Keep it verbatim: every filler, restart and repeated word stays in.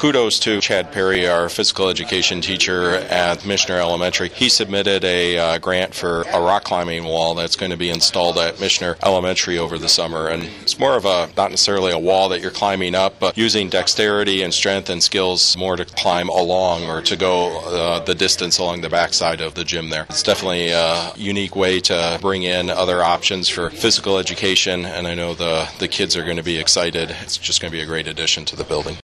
kudos to Chad Perry, our physical education teacher at Michener Elementary. He submitted a uh, grant for a rock climbing wall that's going to be installed at Michener Elementary over the summer. And it's more of a, not necessarily a wall that you're climbing up, but using dexterity and strength and skills more to climb along or to go uh, the distance along the backside of the gym there. It's definitely a unique way to bring in other options for physical education, and I know the, the kids are going to be excited. It's just going to be a great addition to the building.